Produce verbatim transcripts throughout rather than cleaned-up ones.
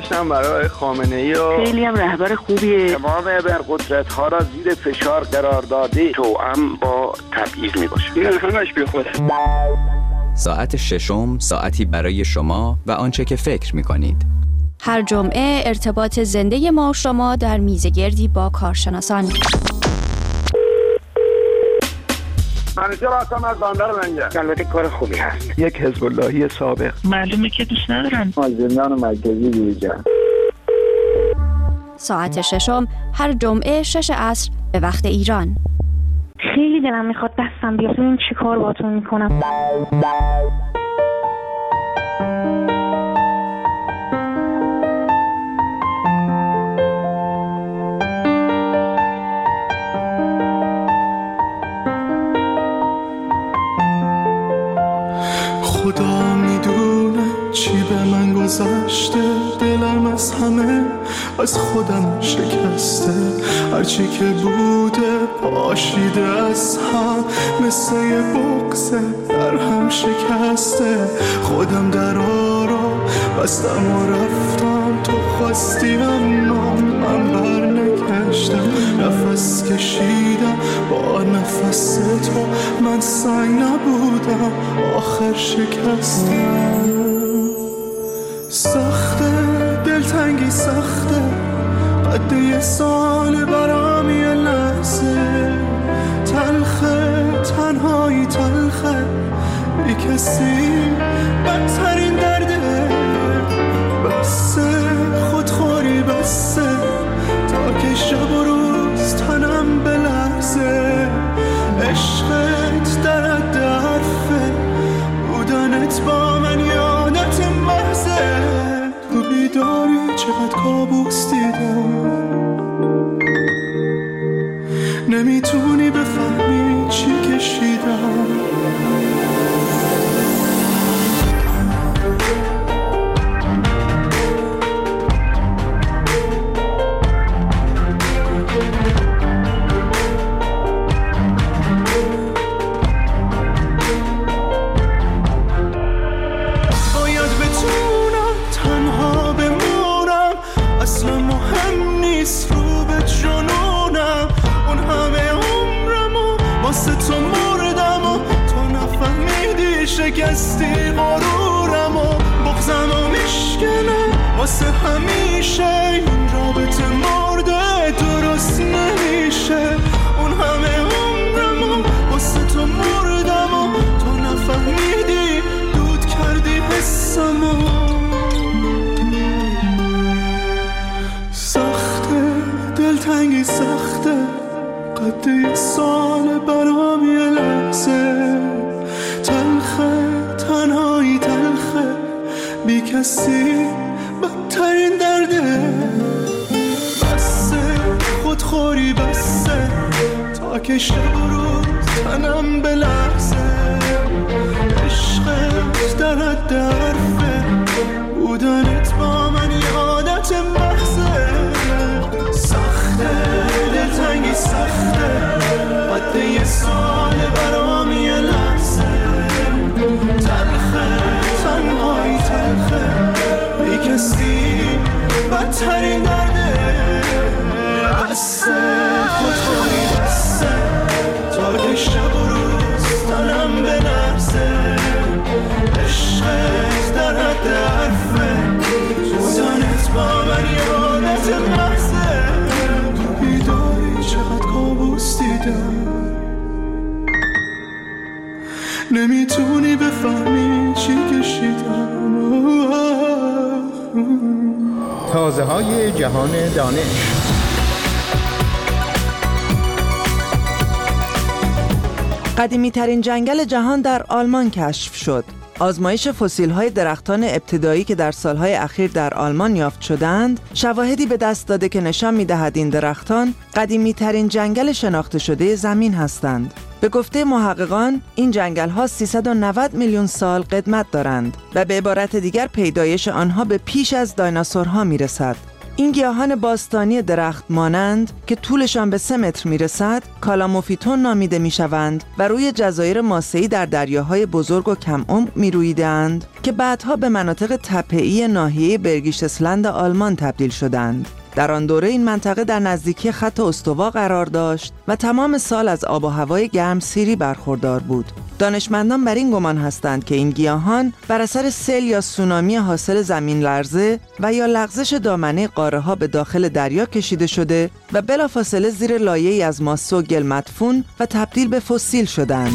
داشتم برای خامنه‌ای و خیلی هم رهبر خوبیه. تمام ابرقدرت‌ها را زیر فشار قرار داده، توأم با تبعیض میباشه. این همش بی خوده. ساعت ششم، ساعتی برای شما و آنچه که فکر می‌کنید. هر جمعه ارتباط زنده ما و شما در میزگردی با کارشناسان. منیجر هستم از بندر لنگر. البته کار خوبی هست. یک حزب اللهی سابق. معلومه که دوست ندارن. از زندان مرکزی بیرون. ساعت ششم هر جمعه شش عصر به وقت ایران. خیلی دلم میخواد دستم بیاد ببین چی کار باهاتون میکنم. خدا میدونه چی به من گذشته، دلم از همه از خودم شکسته، هرچی که بوده پاشیده از هم، مثل یه بغضه در هم شکسته. خودم درا رو بستم و رفتم، تو خواستی اما من بر نگشتم، نفس کشیدم با نفس تو، من سنگ نبودم آخر شکستم. سخته دلتنگی سخته، قد یه سال برام یه لحظه، تلخه تنهایی تلخه، بی کسی بدترین درده، بسه خودخوری بسه، تا که شب و روز تنم بلرزه، عشقت در حد حرفه، بودنت با من یادت محضه، تو بیداری چقدر کابوس دیدم، نمیتونی بفهمی چی کشیدم. شکستی غرورم و بغضم و میشکنه واسه همیشه، این رابطه مرده درست نمیشه، اون همه عمرم و واسه تو مردم و تو نفهمیدی، دود کردی حسم و سخته دلتنگی سخته، قد یه سال برام یه لحظه، تلخه تنهایی تلخه، بی کسی بدترین درده، بسه خودخوری بسه، تا که شب و روز تنم بلرزه، عشقت در حد حرفه، بودنت با من یادت محضه، سخته دلتنگی سخته، قد یه سال برام یه لحظه، تلخه تنهایی تلخه، بی کسی بدترین درده، بسه خودخوری بسه، تا که شب و روز تنم بلرزه، عشقت در حد حرفه، بودنت با من یادت محضه، تو بیداری چقدر کابوس دیدم، نمیتونی بفهمی چی کشیدم. تازه های جهان دانش. قدیمی ترین جنگل جهان در آلمان کشف شد. آزمایش فسیل‌های درختان ابتدایی که در سالهای اخیر در آلمان یافت شدند، شواهدی به دست داده که نشان می‌دهد این درختان قدیمی‌ترین جنگل شناخته شده زمین هستند. به گفته محققان، این جنگل‌ها سیصد و نود میلیون سال قدمت دارند و به عبارت دیگر پیدایش آنها به پیش از دایناسورها می‌رسد. این گیاهان باستانی درخت مانند که طولشان به سه متر میرسد کالاموفیتون نامیده میشوند و روی جزایر ماسه‌ای در دریاهای بزرگ و کم عمق میرویدند که بعدها به مناطق تپه‌ای ناحیه برگیشتسلند آلمان تبدیل شدند. در آن دوره این منطقه در نزدیکی خط استوا قرار داشت و تمام سال از آب و هوای گرمسیری برخوردار بود. دانشمندان بر این گمان هستند که این گیاهان بر اثر سیل یا سونامی حاصل زمین لرزه و یا لغزش دامنه قاره‌ها به داخل دریا کشیده شده و بلافاصله زیر لایه‌ای از ماسه و گل مدفون و تبدیل به فسیل شدند.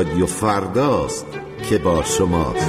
رادیو فرداست که با شماست.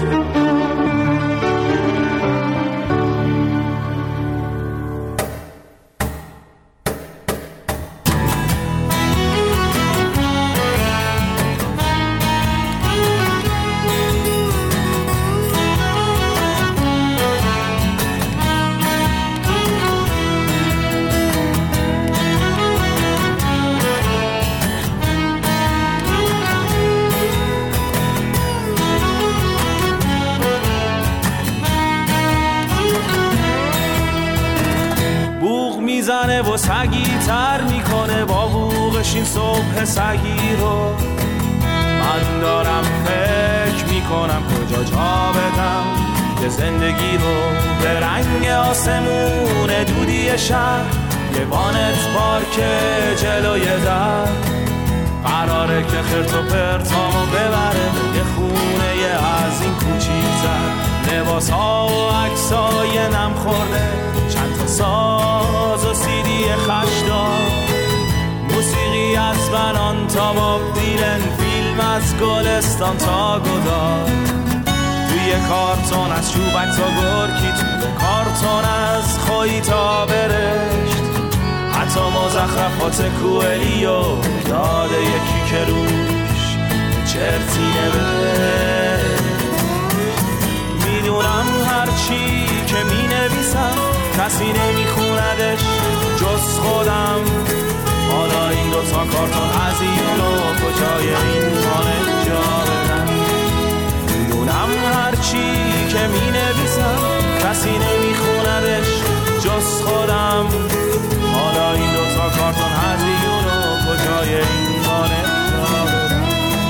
میزنه و سگی تر میکنه با بوغش این صبح سگی رو. من دارم فکر میکنم کجا جا بدم یه زندگی رو به رنگ آسمون دودی شهر، یه وانت پارک جلوی در. قراره که خرت و پرتامو ببره یه خونه یه از این کوچیک‌تر. لباس ها و عکس های نم خورده، چند تا ساز و سیدی خشدار، موسیقی از بنان تا باب دیلن، فیلم از گلستان تا گدار. توی کارتون از چوبک تا گرکی، توی کارتون از خویی تا برشت، حتی مزخرفات کوئلیو داده یکی که روش چرتی نوشت. میدونم هرچی که می نویسم کسی نمی خوندش جز خودم. حالا این دوتا کارتون هزینو کجای این خانه جا بدم. میدونم هرچی که می نویسم کسی نمی خوندش جز خودم. حالا این دوتا کارتون هزینو کجای این خانه جا بدم.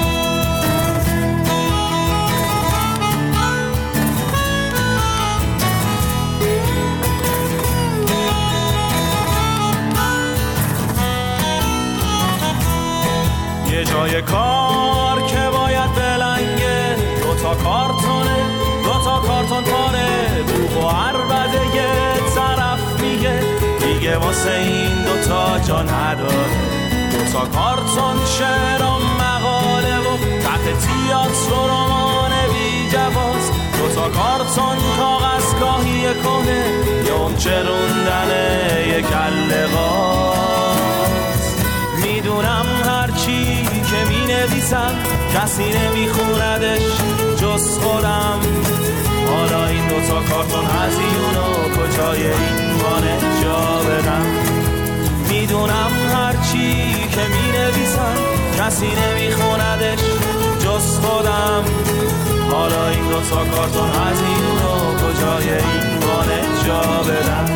یه جای کار که باید بلنگه، دوتا کارتونه دوتا کارتون پاره، بوق و عربده یه طرف میگه دیگه واسه این دوتا جا نداره. دوتا کارتون شعر و مقاله و تحت تیاتر و رمان بی جواز، دوتا کارتون کاغذ گاهی کنه یه اون چروندنه یه کله غاز. میدونم هرچی که می نویسم کسی نمی خوندش جز خودم. حالا این دوتا کارتون هزینو کجای این وانه جا بدم. میدونم هرچی که می نویسم کسی نمی خوندش جز خودم. حالا این دوتا کارتون هزینو کجای این وانه جا بدم.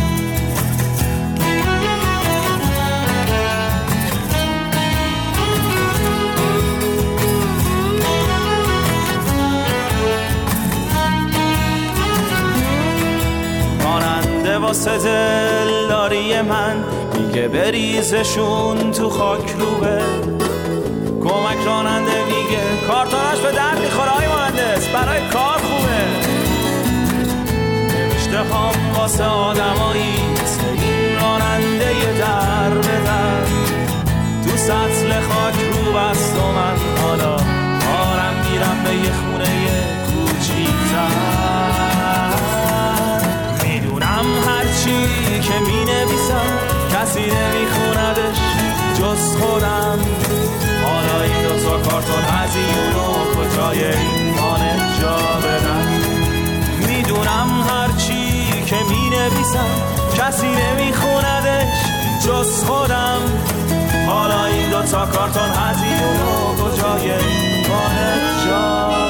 واسه دلداری من میگه بریزشون تو خاک روبه. کمک راننده میگه کارتونش به درد میخوره های مهندس، برای کار خوبه. نوشته هم واسه آدمایی مثل این راننده یه در به در، تو سطل خاک رو بست و من حالا کارم میرم به یه خونه کوچیک‌تر. هرچی که می نویسم کسی نمی خوندش جز خودم. حالا این دوتا کارتون هزینو کجای این خانه جا بدم. میدونم هرچی که می نویسم کسی نمی خوندش جز خودم. حالا این دوتا کارتون هزینو کجای این خانه جا